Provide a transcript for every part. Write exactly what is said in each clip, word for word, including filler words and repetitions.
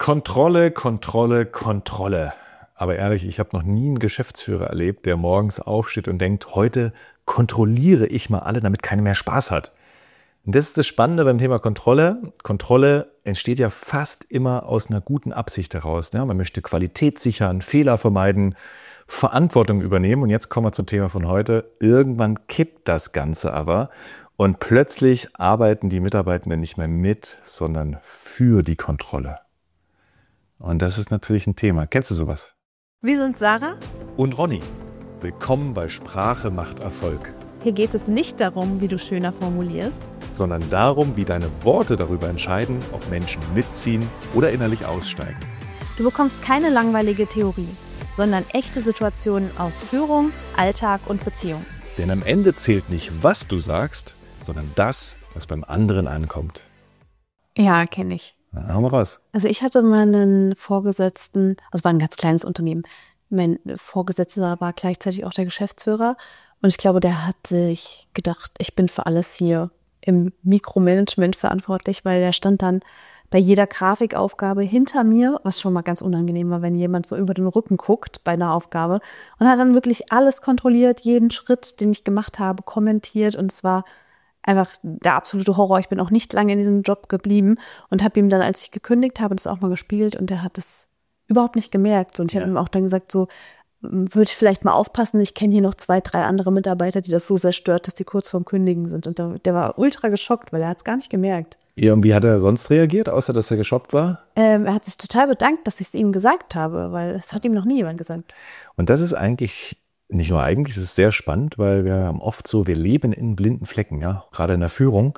Kontrolle, Kontrolle, Kontrolle. Aber ehrlich, ich habe noch nie einen Geschäftsführer erlebt, der morgens aufsteht und denkt, heute kontrolliere ich mal alle, damit keiner mehr Spaß hat. Und das ist das Spannende beim Thema Kontrolle. Kontrolle entsteht ja fast immer aus einer guten Absicht heraus. Ne? Man möchte Qualität sichern, Fehler vermeiden, Verantwortung übernehmen. Und jetzt kommen wir zum Thema von heute. Irgendwann kippt das Ganze aber und plötzlich arbeiten die Mitarbeitenden nicht mehr mit, sondern für die Kontrolle. Und das ist natürlich ein Thema. Kennst du sowas? Wir sind Sarah und Ronny. Willkommen bei Sprache macht Erfolg. Hier geht es nicht darum, wie du schöner formulierst, sondern darum, wie deine Worte darüber entscheiden, ob Menschen mitziehen oder innerlich aussteigen. Du bekommst keine langweilige Theorie, sondern echte Situationen aus Führung, Alltag und Beziehung. Denn am Ende zählt nicht, was du sagst, sondern das, was beim anderen ankommt. Ja, kenne ich. Na, hau mal raus. Also ich hatte mal einen Vorgesetzten, also war ein ganz kleines Unternehmen. Mein Vorgesetzter war gleichzeitig auch der Geschäftsführer. Und ich glaube, der hat sich gedacht, ich bin für alles hier im Mikromanagement verantwortlich, weil der stand dann bei jeder Grafikaufgabe hinter mir, was schon mal ganz unangenehm war, wenn jemand so über den Rücken guckt bei einer Aufgabe, und hat dann wirklich alles kontrolliert, jeden Schritt, den ich gemacht habe, kommentiert, und es war einfach der absolute Horror. Ich bin auch nicht lange in diesem Job geblieben und habe ihm dann, als ich gekündigt habe, das auch mal gespiegelt, und er hat es überhaupt nicht gemerkt. Und ich ja. habe ihm auch dann gesagt, so, würde ich vielleicht mal aufpassen, ich kenne hier noch zwei, drei andere Mitarbeiter, die das so sehr stört, dass die kurz vorm Kündigen sind. Und der, der war ultra geschockt, weil er hat es gar nicht gemerkt. Ja, und wie hat er sonst reagiert, außer dass er geschockt war? Ähm, er hat sich total bedankt, dass ich es ihm gesagt habe, weil es hat ihm noch nie jemand gesagt. Und das ist eigentlich, nicht nur eigentlich, es ist sehr spannend, weil wir haben oft so, wir leben in blinden Flecken, ja, gerade in der Führung.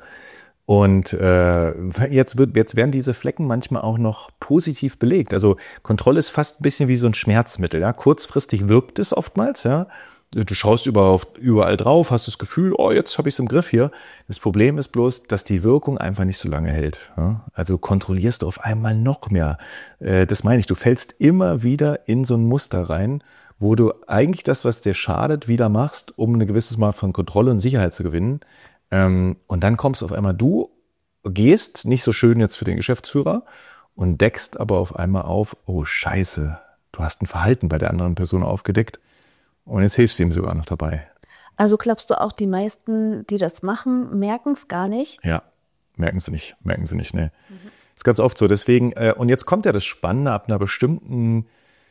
Und äh, jetzt, wird, jetzt werden diese Flecken manchmal auch noch positiv belegt. Also Kontrolle ist fast ein bisschen wie so ein Schmerzmittel. Ja? Kurzfristig wirkt es oftmals. Ja? Du schaust überall, überall drauf, hast das Gefühl, oh, jetzt habe ich es im Griff hier. Das Problem ist bloß, dass die Wirkung einfach nicht so lange hält. Ja? Also kontrollierst du auf einmal noch mehr. Äh, das meine ich, du fällst immer wieder in so ein Muster rein, wo du eigentlich das, was dir schadet, wieder machst, um ein gewisses Mal von Kontrolle und Sicherheit zu gewinnen. Und dann kommst auf einmal, du gehst, nicht so schön jetzt für den Geschäftsführer, und deckst aber auf einmal auf, oh Scheiße, du hast ein Verhalten bei der anderen Person aufgedeckt und jetzt hilfst du ihm sogar noch dabei. Also glaubst du auch, die meisten, die das machen, merken es gar nicht? Ja, merken sie nicht, merken sie nicht, ne. Mhm. Ist ganz oft so, deswegen, und jetzt kommt ja das Spannende, ab einer bestimmten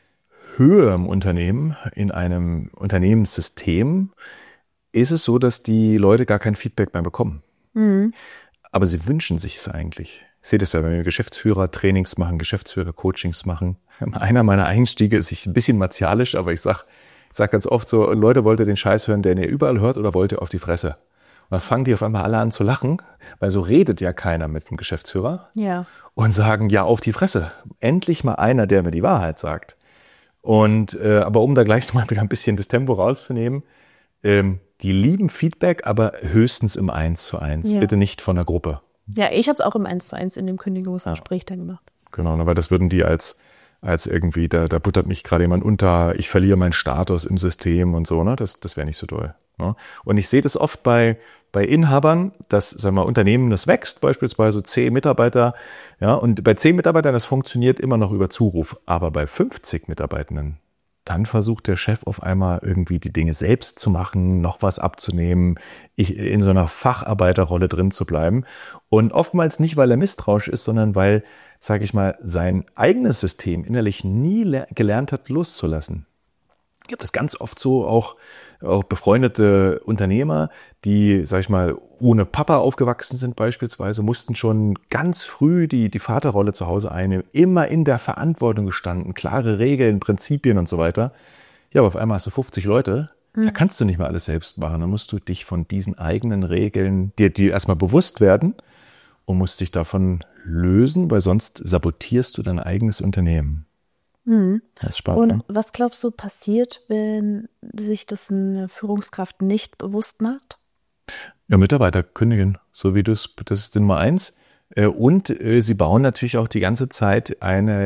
Höhe im Unternehmen, in einem Unternehmenssystem, ist es so, dass die Leute gar kein Feedback mehr bekommen. Mhm. Aber sie wünschen sich es eigentlich. Ich sehe das ja, wenn wir Geschäftsführer-Trainings machen, Geschäftsführer-Coachings machen. Einer meiner Einstiege ist ich ein bisschen martialisch, aber ich sag, ich sag ganz oft so, Leute, wollt ihr den Scheiß hören, den ihr überall hört, oder wollt ihr auf die Fresse? Und dann fangen die auf einmal alle an zu lachen, weil so redet ja keiner mit dem Geschäftsführer. Ja. Und sagen, ja, auf die Fresse. Endlich mal einer, der mir die Wahrheit sagt. Und äh, aber um da gleich mal wieder ein bisschen das Tempo rauszunehmen, ähm, die lieben Feedback, aber höchstens im eins zu eins. Ja. Bitte nicht von der Gruppe. Ja, ich habe es auch im eins zu eins in dem Kündigungsgespräch ja. dann gemacht. Genau, weil das würden die als, als irgendwie, da, da buttert mich gerade jemand unter, ich verliere meinen Status im System und so, ne? Das, das wäre nicht so doll. Ne? Und ich sehe das oft bei, bei Inhabern, dass, sagen wir, Unternehmen, das wächst, beispielsweise zehn Mitarbeiter, ja, und bei zehn Mitarbeitern, das funktioniert immer noch über Zuruf. Aber bei fünfzig Mitarbeitenden, dann versucht der Chef auf einmal irgendwie die Dinge selbst zu machen, noch was abzunehmen, ich, in so einer Facharbeiterrolle drin zu bleiben. Und oftmals nicht, weil er misstrauisch ist, sondern weil, sage ich mal, sein eigenes System innerlich nie le- gelernt hat, loszulassen. Ich habe das ganz oft so, auch, auch befreundete Unternehmer, die, sag ich mal, ohne Papa aufgewachsen sind beispielsweise, mussten schon ganz früh die, die Vaterrolle zu Hause einnehmen, immer in der Verantwortung gestanden, klare Regeln, Prinzipien und so weiter. Ja, aber auf einmal hast du fünfzig Leute, mhm. da kannst du nicht mehr alles selbst machen. Da musst du dich von diesen eigenen Regeln, dir die erstmal bewusst werden und musst dich davon lösen, weil sonst sabotierst du dein eigenes Unternehmen. Mhm. Das ist spannend. Und was glaubst du passiert, wenn sich das eine Führungskraft nicht bewusst macht? Ja, Mitarbeiter kündigen, so wie du es, das ist Nummer eins. Und sie bauen natürlich auch die ganze Zeit eine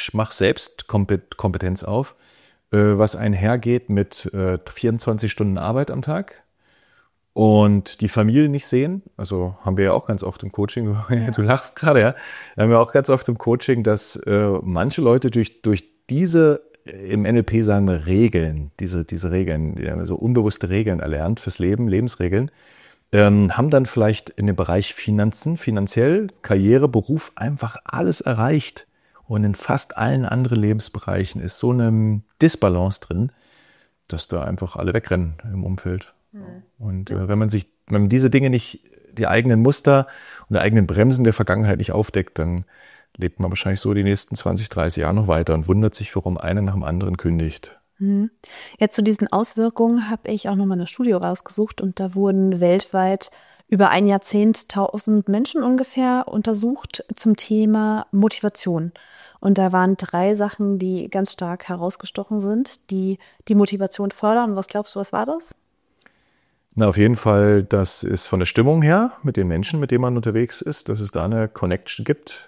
Ich-mach-selbst-Kompetenz auf, was einhergeht mit vierundzwanzig Stunden Arbeit am Tag und die Familie nicht sehen. Also haben wir ja auch ganz oft im Coaching, ja. Du lachst gerade, ja. Haben wir auch ganz oft im Coaching, dass äh, manche Leute durch, durch diese, im N L P sagen wir Regeln, diese, diese Regeln, die haben so unbewusste Regeln erlernt fürs Leben, Lebensregeln, ähm, haben dann vielleicht in dem Bereich Finanzen, finanziell, Karriere, Beruf einfach alles erreicht. Und in fast allen anderen Lebensbereichen ist so eine Disbalance drin, dass da einfach alle wegrennen im Umfeld. Mhm. Und äh, wenn man sich, wenn man diese Dinge nicht, die eigenen Muster und die eigenen Bremsen der Vergangenheit nicht aufdeckt, dann lebt man wahrscheinlich so die nächsten zwanzig, dreißig Jahre noch weiter und wundert sich, warum einer nach dem anderen kündigt. Mhm. Ja, zu diesen Auswirkungen habe ich auch nochmal eine Studie rausgesucht und da wurden weltweit über ein Jahrzehnt tausend Menschen ungefähr untersucht zum Thema Motivation. Und da waren drei Sachen, die ganz stark herausgestochen sind, die die Motivation fördern. Und was glaubst du, was war das? Na, auf jeden Fall, dass es von der Stimmung her mit den Menschen, mit denen man unterwegs ist, dass es da eine Connection gibt.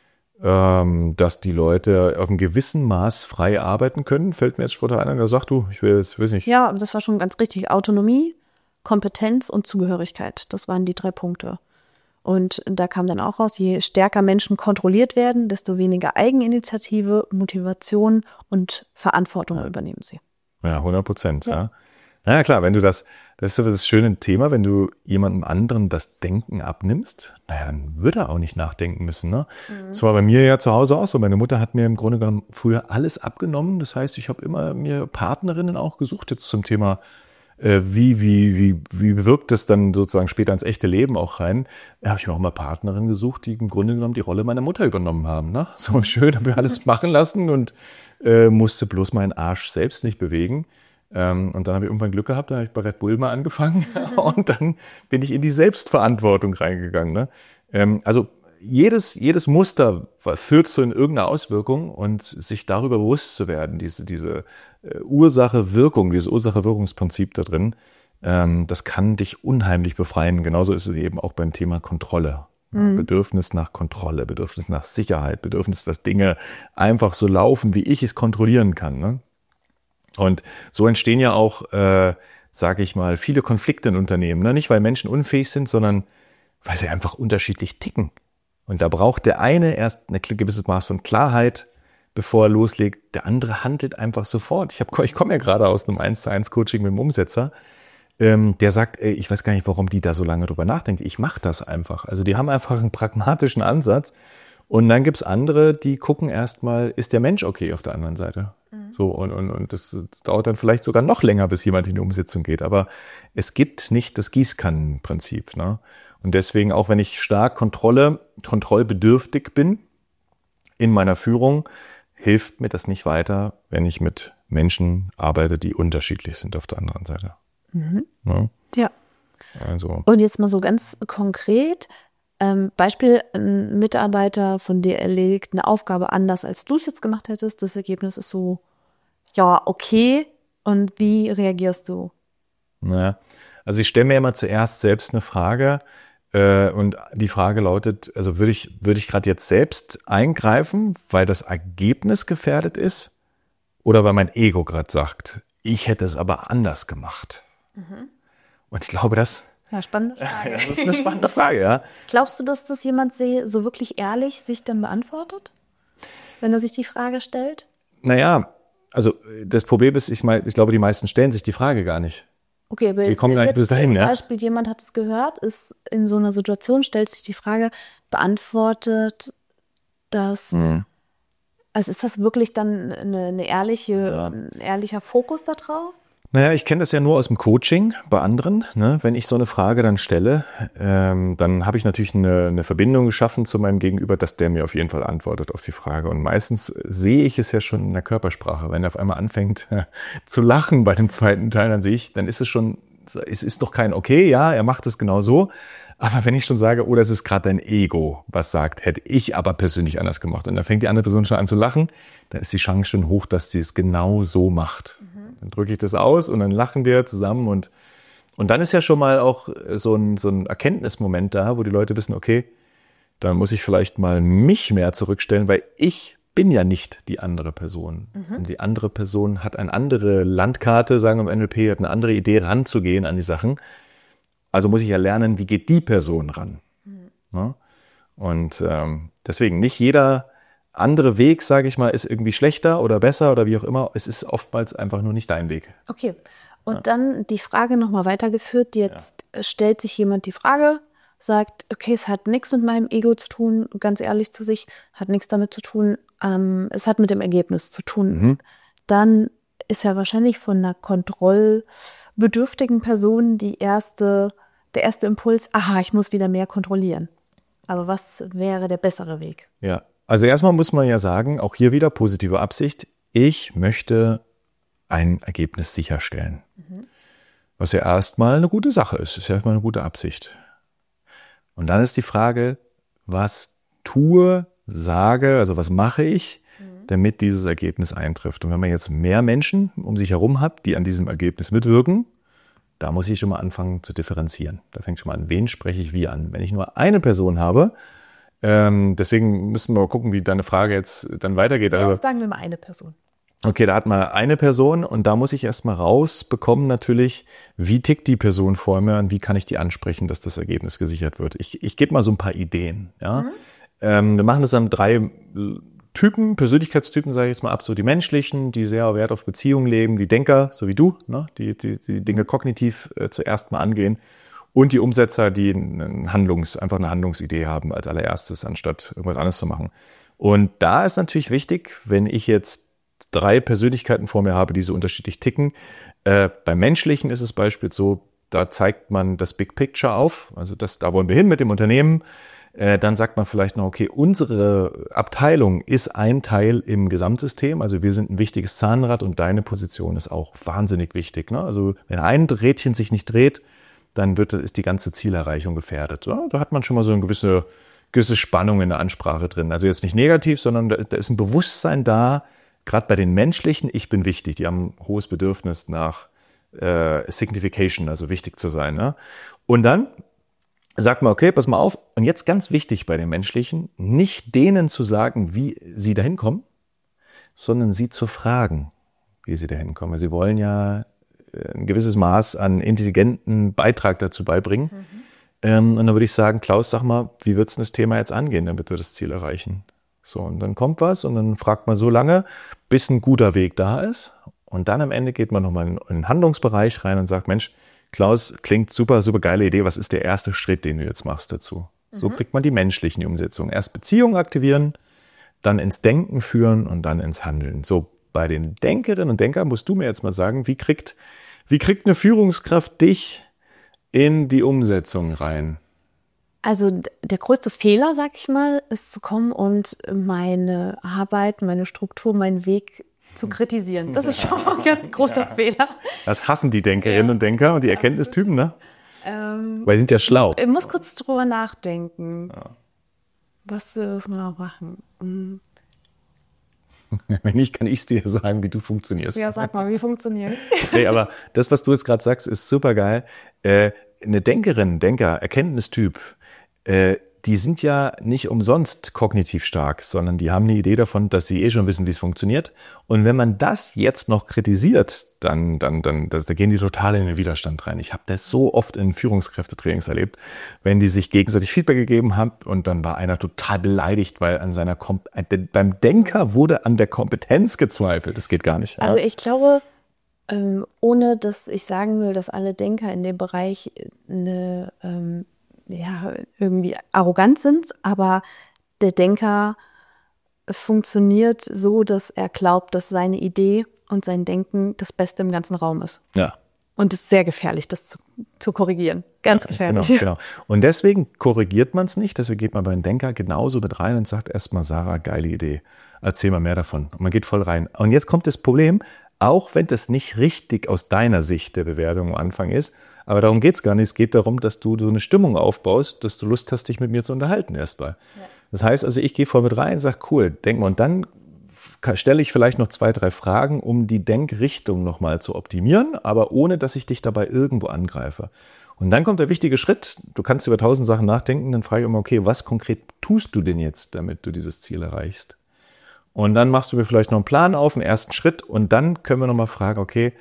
Ähm, dass die Leute auf einem gewissen Maß frei arbeiten können. Fällt mir jetzt spontan ein, der sagt, du, ich will es, weiß nicht. Ja, das war schon ganz richtig. Autonomie, Kompetenz und Zugehörigkeit. Das waren die drei Punkte. Und da kam dann auch raus, je stärker Menschen kontrolliert werden, desto weniger Eigeninitiative, Motivation und Verantwortung ja. übernehmen sie. Ja, hundert Prozent, ja. ja. Na ja, klar, wenn du das, das ist das schöne Thema, wenn du jemandem anderen das Denken abnimmst, naja, dann würde er auch nicht nachdenken müssen, ne? Mhm. Das war bei mir ja zu Hause auch so. Meine Mutter hat mir im Grunde genommen früher alles abgenommen. Das heißt, ich habe immer mir Partnerinnen auch gesucht, jetzt zum Thema, äh, wie, wie, wie, wie wirkt es dann sozusagen später ins echte Leben auch rein. Da habe ich mir auch mal Partnerinnen gesucht, die im Grunde genommen die Rolle meiner Mutter übernommen haben, ne? So schön, habe ich alles machen lassen und äh, musste bloß meinen Arsch selbst nicht bewegen. Ähm, und dann habe ich irgendwann Glück gehabt, dann habe ich bei Red Bull mal angefangen und dann bin ich in die Selbstverantwortung reingegangen. Ne? Ähm, also jedes, jedes Muster führt zu irgendeiner Auswirkung und sich darüber bewusst zu werden, diese, diese äh, Ursache-Wirkung, dieses Ursache-Wirkungsprinzip da drin, ähm, das kann dich unheimlich befreien. Genauso ist es eben auch beim Thema Kontrolle. Mhm. Bedürfnis nach Kontrolle, Bedürfnis nach Sicherheit, Bedürfnis, dass Dinge einfach so laufen, wie ich es kontrollieren kann. Ne? Und so entstehen ja auch, äh, sage ich mal, viele Konflikte in Unternehmen. Ne? Nicht, weil Menschen unfähig sind, sondern weil sie einfach unterschiedlich ticken. Und da braucht der eine erst ein gewisses Maß von Klarheit, bevor er loslegt. Der andere handelt einfach sofort. Ich, hab, ich komme ja gerade aus einem eins zu eins Coaching mit einem Umsetzer, ähm, der sagt, ey, ich weiß gar nicht, warum die da so lange drüber nachdenken. Ich mache das einfach. Also die haben einfach einen pragmatischen Ansatz. Und dann gibt's andere, die gucken erstmal, ist der Mensch okay auf der anderen Seite? Mhm. So, und, und, und das, das dauert dann vielleicht sogar noch länger, bis jemand in die Umsetzung geht. Aber es gibt nicht das Gießkannenprinzip. Ne? Und deswegen, auch wenn ich stark Kontrolle, kontrollbedürftig bin in meiner Führung, hilft mir das nicht weiter, wenn ich mit Menschen arbeite, die unterschiedlich sind auf der anderen Seite. Mhm. Ja. ja. Also. Und jetzt mal so ganz konkret, Ähm, Beispiel, ein Mitarbeiter von dir erledigt eine Aufgabe anders, als du es jetzt gemacht hättest. Das Ergebnis ist so, ja, okay. Und wie reagierst du? Naja, also ich stelle mir immer zuerst selbst eine Frage äh, und die Frage lautet, also würde ich, würde ich gerade jetzt selbst eingreifen, weil das Ergebnis gefährdet ist oder weil mein Ego gerade sagt, ich hätte es aber anders gemacht. Mhm. Und ich glaube, das Ja, spannende Frage. Das ist eine spannende Frage, ja. Glaubst du, dass das jemand so wirklich ehrlich sich dann beantwortet, wenn er sich die Frage stellt? Naja, also das Problem ist, ich, mein, ich glaube, die meisten stellen sich die Frage gar nicht. Okay, aber die kommen gar nicht bis dahin, zum ja. Beispiel, jemand hat es gehört, ist in so einer Situation, stellt sich die Frage, beantwortet das, mhm. also ist das wirklich dann eine, eine ehrliche, ja. ein ehrlicher Fokus da drauf? Naja, ich kenne das ja nur aus dem Coaching bei anderen. Ne? Wenn ich so eine Frage dann stelle, ähm, dann habe ich natürlich eine, eine Verbindung geschaffen zu meinem Gegenüber, dass der mir auf jeden Fall antwortet auf die Frage. Und meistens sehe ich es ja schon in der Körpersprache. Wenn er auf einmal anfängt äh, zu lachen bei dem zweiten Teil, dann sehe ich, dann ist es schon, es ist doch kein okay, ja, er macht es genau so. Aber wenn ich schon sage, oh, das ist gerade dein Ego, was sagt, hätte ich aber persönlich anders gemacht. Und dann fängt die andere Person schon an zu lachen, dann ist die Chance schon hoch, dass sie es genau so macht. Mhm. Dann drücke ich das aus und dann lachen wir zusammen. Und, und dann ist ja schon mal auch so ein, so ein Erkenntnismoment da, wo die Leute wissen, okay, dann muss ich vielleicht mal mich mehr zurückstellen, weil ich bin ja nicht die andere Person. Mhm. Die andere Person hat eine andere Landkarte, sagen wir im N L P, hat eine andere Idee ranzugehen an die Sachen. Also muss ich ja lernen, wie geht die Person ran. Mhm. Ne? Und ähm, deswegen nicht jeder andere Weg, sage ich mal, ist irgendwie schlechter oder besser oder wie auch immer. Es ist oftmals einfach nur nicht dein Weg. Okay. Und ja. dann die Frage nochmal weitergeführt. Jetzt ja. stellt sich jemand die Frage, sagt, okay, es hat nichts mit meinem Ego zu tun, ganz ehrlich zu sich, hat nichts damit zu tun, ähm, es hat mit dem Ergebnis zu tun. Mhm. Dann ist ja wahrscheinlich von einer kontrollbedürftigen Person die erste, der erste Impuls, aha, ich muss wieder mehr kontrollieren. Aber was wäre der bessere Weg? Ja, also erstmal muss man ja sagen, auch hier wieder positive Absicht, ich möchte ein Ergebnis sicherstellen. Mhm. Was ja erstmal eine gute Sache ist, ist ja erstmal eine gute Absicht. Und dann ist die Frage, was tue, sage, also was mache ich, mhm. damit dieses Ergebnis eintrifft. Und wenn man jetzt mehr Menschen um sich herum hat, die an diesem Ergebnis mitwirken, da muss ich schon mal anfangen zu differenzieren. Da fängt schon mal an, wen spreche ich wie an. Wenn ich nur eine Person habe, ähm, deswegen müssen wir mal gucken, wie deine Frage jetzt dann weitergeht. Ja, also, sagen wir mal eine Person. Okay, da hat man eine Person und da muss ich erstmal rausbekommen natürlich, wie tickt die Person vor mir und wie kann ich die ansprechen, dass das Ergebnis gesichert wird. Ich, ich gebe mal so ein paar Ideen. Ja? Mhm. Ähm, wir machen das an drei Typen, Persönlichkeitstypen, sage ich jetzt mal ab, so die menschlichen, die sehr Wert auf Beziehungen leben, die Denker, so wie du, ne? die, die die Dinge kognitiv äh, zuerst mal angehen und die Umsetzer, die einen Handlungs, einfach eine Handlungsidee haben als allererstes, anstatt irgendwas anderes zu machen. Und da ist natürlich wichtig, wenn ich jetzt drei Persönlichkeiten vor mir habe, die so unterschiedlich ticken. Äh, beim Menschlichen ist es beispielsweise so, da zeigt man das Big Picture auf, also das, da wollen wir hin mit dem Unternehmen. Äh, dann sagt man vielleicht noch, okay, unsere Abteilung ist ein Teil im Gesamtsystem, also wir sind ein wichtiges Zahnrad und deine Position ist auch wahnsinnig wichtig. Ne? Also wenn ein Rädchen sich nicht dreht, dann wird, ist die ganze Zielerreichung gefährdet. Ja? Da hat man schon mal so eine gewisse, gewisse Spannung in der Ansprache drin. Also jetzt nicht negativ, sondern da, da ist ein Bewusstsein da, gerade bei den Menschlichen, ich bin wichtig, die haben ein hohes Bedürfnis nach äh, Signification, also wichtig zu sein. Ne? Und dann sagt man, okay, pass mal auf, und jetzt ganz wichtig bei den Menschlichen, nicht denen zu sagen, wie sie dahin kommen, sondern sie zu fragen, wie sie dahin kommen. Sie wollen ja ein gewisses Maß an intelligenten Beitrag dazu beibringen. Mhm. Ähm, und dann würde ich sagen, Klaus, sag mal, wie würdest du das Thema jetzt angehen, damit wir das Ziel erreichen? So, und dann kommt was und dann fragt man so lange, bis ein guter Weg da ist. Und dann am Ende geht man nochmal in den Handlungsbereich rein und sagt, Mensch, Klaus, klingt super, super geile Idee. Was ist der erste Schritt, den du jetzt machst dazu? Mhm. So kriegt man die menschlichen die Umsetzung. Erst Beziehungen aktivieren, dann ins Denken führen und dann ins Handeln. So, bei den Denkerinnen und Denkern musst du mir jetzt mal sagen, wie kriegt, wie kriegt eine Führungskraft dich in die Umsetzung rein? Also der größte Fehler, sag ich mal, ist zu kommen und meine Arbeit, meine Struktur, meinen Weg zu kritisieren. Das ist schon mal ein ganz großer ja. Fehler. Das hassen die Denkerinnen ja. und Denker und die Erkenntnistypen, ne? Ähm, Weil sie sind ja schlau. Ich muss kurz drüber nachdenken. Ja. Was muss man machen? Hm. Wenn nicht, kann ich es dir sagen, wie du funktionierst. Ja, sag mal, wie funktioniert? Okay, aber das, was du jetzt gerade sagst, ist super geil. Äh, eine Denkerin, Denker, Erkenntnistyp, äh, die sind ja nicht umsonst kognitiv stark, sondern die haben eine Idee davon, dass sie eh schon wissen, wie es funktioniert. Und wenn man das jetzt noch kritisiert, dann, dann, dann, das, da gehen die total in den Widerstand rein. Ich habe das so oft in Führungskräftetrainings erlebt, wenn die sich gegenseitig Feedback gegeben haben und dann war einer total beleidigt, weil an seiner Kom- beim Denker wurde an der Kompetenz gezweifelt. Das geht gar nicht. Also ich glaube, ähm, ohne dass ich sagen will, dass alle Denker in dem Bereich eine ähm, ja, irgendwie arrogant sind, aber der Denker funktioniert so, dass er glaubt, dass seine Idee und sein Denken das Beste im ganzen Raum ist. Ja. Und es ist sehr gefährlich, das zu, zu korrigieren. Ganz ja, gefährlich. Genau, genau. Und deswegen korrigiert man es nicht, deswegen geht man bei den Denker genauso mit rein und sagt erstmal, Sarah, geile Idee, erzähl mal mehr davon. Und man geht voll rein. Und jetzt kommt das Problem, auch wenn das nicht richtig aus deiner Sicht der Bewertung am Anfang ist, aber darum geht es gar nicht. Es geht darum, dass du so eine Stimmung aufbaust, dass du Lust hast, dich mit mir zu unterhalten erstmal. Ja. Das heißt also, ich gehe voll mit rein und sage, cool, denk mal. Und dann stelle ich vielleicht noch zwei, drei Fragen, um die Denkrichtung nochmal zu optimieren, aber ohne, dass ich dich dabei irgendwo angreife. Und dann kommt der wichtige Schritt. Du kannst über tausend Sachen nachdenken. Dann frage ich immer, okay, was konkret tust du denn jetzt, damit du dieses Ziel erreichst? Und dann machst du mir vielleicht noch einen Plan auf, einen ersten Schritt. Und dann können wir nochmal fragen, okay,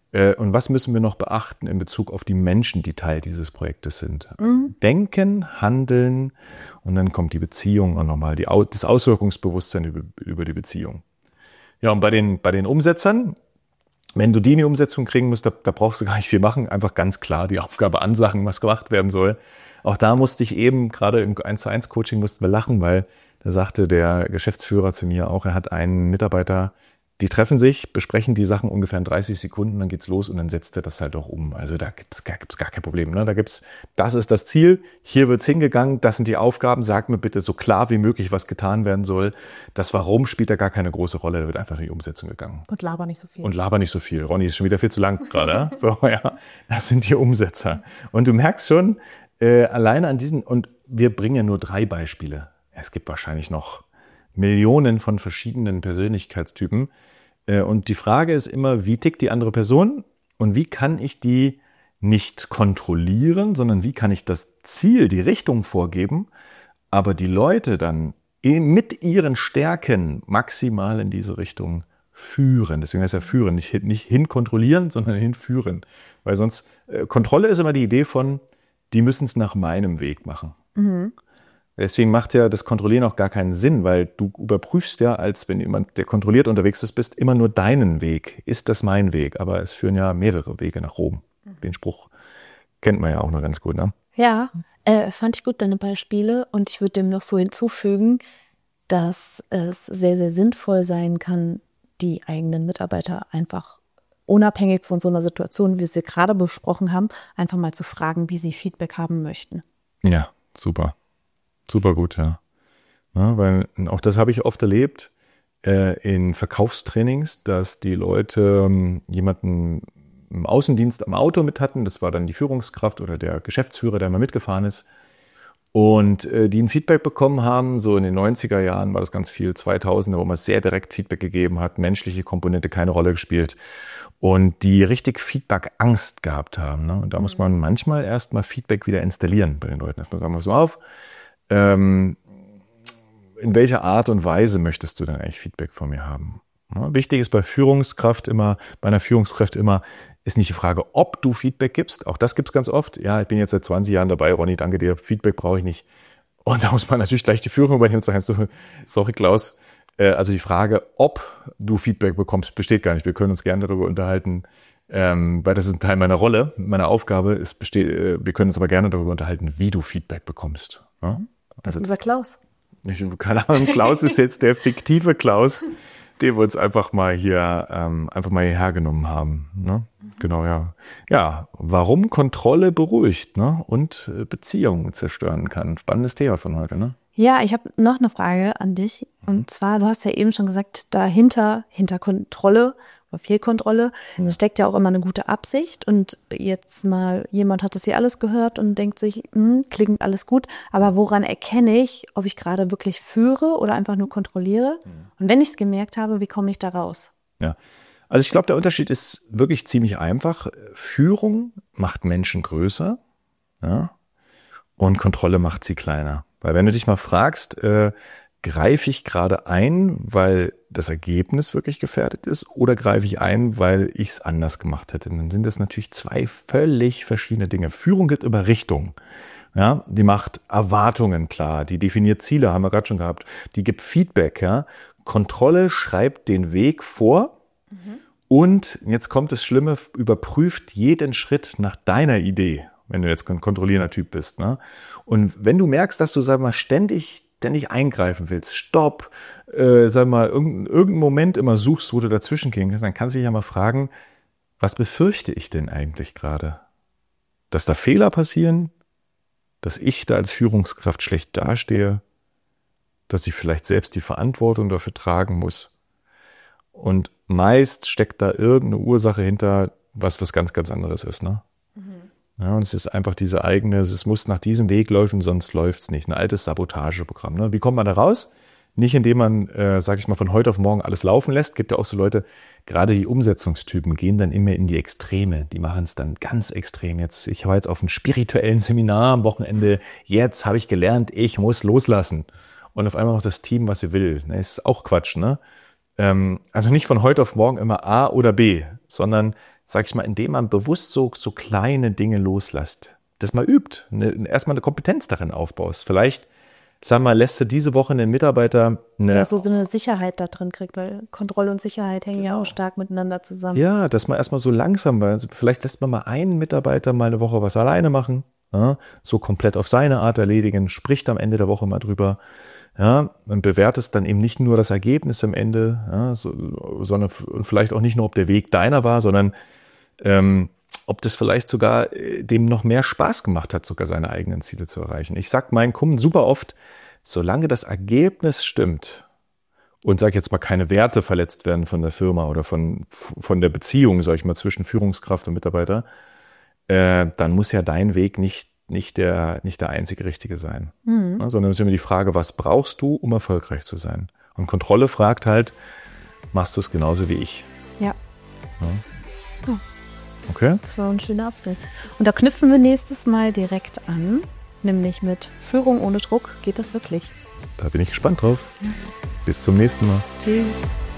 Äh, und was müssen wir noch beachten in Bezug auf die Menschen, die Teil dieses Projektes sind? Also mhm. Denken, Handeln und dann kommt die Beziehung und nochmal die, das Auswirkungsbewusstsein über, über die Beziehung. Ja, und bei den, bei den Umsetzern, wenn du die in die Umsetzung kriegen musst, da, da brauchst du gar nicht viel machen. Einfach ganz klar die Aufgabe ansagen, was gemacht werden soll. Auch da musste ich eben, gerade im eins zu eins Coaching mussten wir lachen, weil da sagte der Geschäftsführer zu mir auch, er hat einen Mitarbeiter, die treffen sich, besprechen die Sachen ungefähr in dreißig Sekunden, dann geht's los und dann setzt er das halt auch um. Also da gibt's, da gibt's gar kein Problem. Ne? Da gibt's, das ist das Ziel, hier wird's hingegangen, das sind die Aufgaben, sag mir bitte so klar wie möglich, was getan werden soll. Das Warum spielt da gar keine große Rolle, da wird einfach in die Umsetzung gegangen. Und laber nicht so viel. Und laber nicht so viel. Ronny ist schon wieder viel zu lang gerade. So, ja, das sind die Umsetzer. Und du merkst schon, äh, alleine an diesen, und wir bringen ja nur drei Beispiele. Es gibt wahrscheinlich noch Millionen von verschiedenen Persönlichkeitstypen. Und die Frage ist immer, wie tickt die andere Person und wie kann ich die nicht kontrollieren, sondern wie kann ich das Ziel, die Richtung vorgeben, aber die Leute dann mit ihren Stärken maximal in diese Richtung führen. Deswegen heißt ja führen, nicht, nicht hinkontrollieren, sondern hinführen. Weil sonst, äh, Kontrolle ist immer die Idee von, die müssen es nach meinem Weg machen. Mhm. Deswegen macht ja das Kontrollieren auch gar keinen Sinn, weil du überprüfst ja, als wenn jemand, der kontrolliert unterwegs ist, bist, immer nur deinen Weg. Ist das mein Weg? Aber es führen ja mehrere Wege nach Rom. Den Spruch kennt man ja auch noch ganz gut, ne? Ja, äh, fand ich gut, deine Beispiele. Und ich würde dem noch so hinzufügen, dass es sehr, sehr sinnvoll sein kann, die eigenen Mitarbeiter einfach unabhängig von so einer Situation, wie wir sie gerade besprochen haben, einfach mal zu fragen, wie sie Feedback haben möchten. Ja, super. Super gut, ja. Ja, weil auch das habe ich oft erlebt äh, in Verkaufstrainings, dass die Leute ähm, jemanden im Außendienst am Auto mit hatten. Das war dann die Führungskraft oder der Geschäftsführer, der mal mitgefahren ist. Und äh, die ein Feedback bekommen haben, so in den neunziger Jahren war das ganz viel, zweitausender, wo man sehr direkt Feedback gegeben hat, menschliche Komponente keine Rolle gespielt. Und die richtig Feedback-Angst gehabt haben. Ne? Und da muss man manchmal erstmal Feedback wieder installieren bei den Leuten. Erstmal sagen wir so auf. Ähm, in welcher Art und Weise möchtest du denn eigentlich Feedback von mir haben? Ja, wichtig ist bei Führungskraft immer, bei einer Führungskraft immer, ist nicht die Frage, ob du Feedback gibst. Auch das gibt es ganz oft. Ja, ich bin jetzt seit zwanzig Jahren dabei, Ronny, danke dir, Feedback brauche ich nicht. Und da muss man natürlich gleich die Führung übernehmen und sagen, so, sorry Klaus, äh, also die Frage, ob du Feedback bekommst, besteht gar nicht. Wir können uns gerne darüber unterhalten, ähm, weil das ist ein Teil meiner Rolle, meiner Aufgabe. Ist besteht, äh, wir können uns aber gerne darüber unterhalten, wie du Feedback bekommst. Ja? Das ist unser Klaus. Ich, keine Ahnung, Klaus ist jetzt der fiktive Klaus, den wir uns einfach mal hier, ähm, einfach mal hierher genommen haben. Ne? Mhm. Genau, ja. Ja, warum Kontrolle beruhigt, ne? Und äh, Beziehungen zerstören kann. Spannendes Thema von heute, ne? Ja, ich habe noch eine Frage an dich. Und mhm. zwar, du hast ja eben schon gesagt, dahinter, hinter Kontrolle oder Fehlkontrolle, mhm. steckt ja auch immer eine gute Absicht. Und jetzt mal, jemand hat das hier alles gehört und denkt sich, hm, klingt alles gut. Aber woran erkenne ich, ob ich gerade wirklich führe oder einfach nur kontrolliere? Mhm. Und wenn ich es gemerkt habe, wie komme ich da raus? Ja, also ich glaube, der Unterschied ist wirklich ziemlich einfach. Führung macht Menschen größer, ja, und Kontrolle macht sie kleiner. Weil wenn du dich mal fragst, äh, greife ich gerade ein, weil das Ergebnis wirklich gefährdet ist, oder greife ich ein, weil ich es anders gemacht hätte? Dann sind das natürlich zwei völlig verschiedene Dinge. Führung gibt immer Richtung. Ja, die macht Erwartungen klar, die definiert Ziele, haben wir gerade schon gehabt. Die gibt Feedback, ja. Kontrolle schreibt den Weg vor mhm. und jetzt kommt das Schlimme, überprüft jeden Schritt nach deiner Idee. Wenn du jetzt ein kontrollierender Typ bist. Ne? Und wenn du merkst, dass du, sag mal, ständig, ständig eingreifen willst, stopp, äh, sag mal, irgendeinen irgendein Moment immer suchst, wo du dazwischen gehen kannst, dann kannst du dich ja mal fragen, was befürchte ich denn eigentlich gerade? Dass da Fehler passieren? Dass ich da als Führungskraft schlecht dastehe? Dass ich vielleicht selbst die Verantwortung dafür tragen muss? Und meist steckt da irgendeine Ursache hinter, was was ganz, ganz anderes ist, ne? Ja, und es ist einfach diese eigene, es muss nach diesem Weg laufen, sonst läuft's nicht. Ein altes Sabotageprogramm. Ne? Wie kommt man da raus? Nicht, indem man, äh, sag ich mal, von heute auf morgen alles laufen lässt. Gibt ja auch so Leute, gerade die Umsetzungstypen gehen dann immer in die Extreme. Die machen es dann ganz extrem. Jetzt, ich war jetzt auf einem spirituellen Seminar am Wochenende. Jetzt habe ich gelernt, ich muss loslassen. Und auf einmal noch das Team, was sie will. Ne? Ist auch Quatsch, ne? Ähm, also nicht von heute auf morgen immer A oder B. sondern, sag ich mal, indem man bewusst so, so kleine Dinge loslässt. Das mal übt, ne, erstmal eine Kompetenz darin aufbaust. Vielleicht, sag mal, lässt du diese Woche einen Mitarbeiter eine Ja, so, so eine Sicherheit da drin kriegt, weil Kontrolle und Sicherheit hängen ja auch stark miteinander zusammen. Ja, dass man erstmal so langsam, also vielleicht lässt man mal einen Mitarbeiter mal eine Woche was alleine machen, ja, so komplett auf seine Art erledigen, spricht am Ende der Woche mal drüber, ja, und bewertest dann eben nicht nur das Ergebnis am Ende, ja, so, sondern vielleicht auch nicht nur, ob der Weg deiner war, sondern ähm, ob das vielleicht sogar dem noch mehr Spaß gemacht hat, sogar seine eigenen Ziele zu erreichen. Ich sage meinen Kunden super oft, solange das Ergebnis stimmt und sage jetzt mal keine Werte verletzt werden von der Firma oder von, von der Beziehung, sage ich mal, zwischen Führungskraft und Mitarbeiter, äh, dann muss ja dein Weg nicht, nicht, der, nicht der einzige richtige sein. Mhm. Ja, sondern es ist immer die Frage, was brauchst du, um erfolgreich zu sein? Und Kontrolle fragt halt, machst du es genauso wie ich? Ja. Ja. Oh. Okay. Das war ein schöner Abriss. Und da knüpfen wir nächstes Mal direkt an, nämlich mit Führung ohne Druck. Geht das wirklich? Da bin ich gespannt drauf. Bis zum nächsten Mal. Tschüss.